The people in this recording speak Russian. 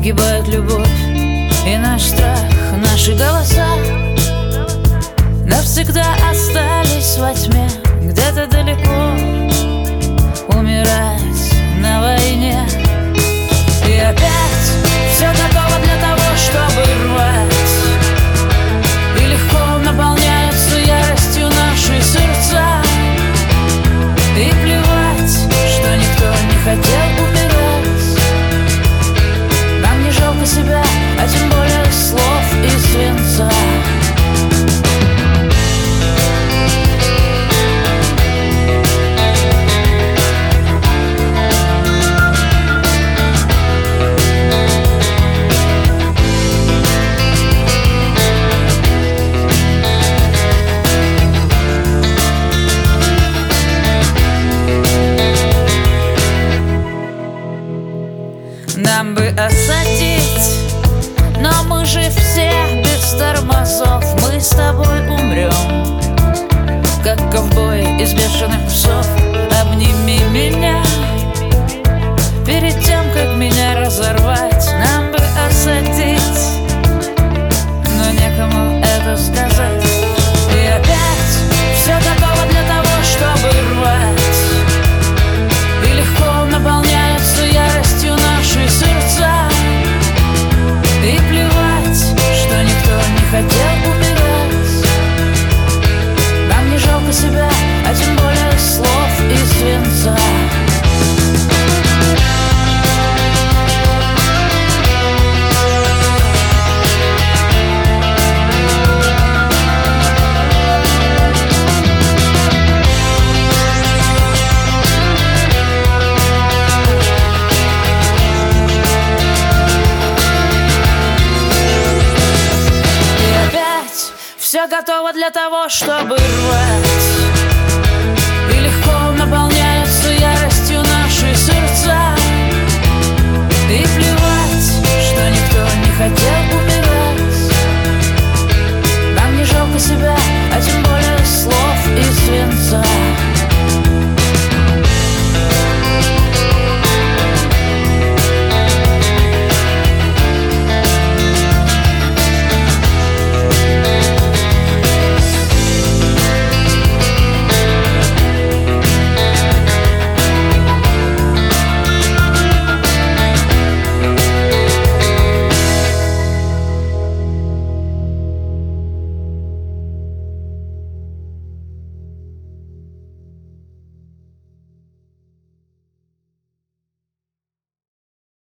погибает любовь и наш страх, наши голоса навсегда остались во тьме, где-то далеко умирать на войне. И опять все готово для того, чтобы рвать, и легко наполняются яростью наши сердца. И плевать, что никто не хотел умирать. Нам не жалко себя, а тем более слов и свинца. Нам бы осадить, но мы же все без тормозов. Мы с тобой умрем, как ковбой из бешеных псов. Обними меня перед тем, как меня разорвать. Нам бы осадить, но некому это сказать. И опять все готово для того, чтобы рвать, и легко наполняются яростью наши сердца. И плевать, что никто не хотел умирать. Нам не жалко себя, а тем более слов и свинца. Все готово для того, чтобы рвать,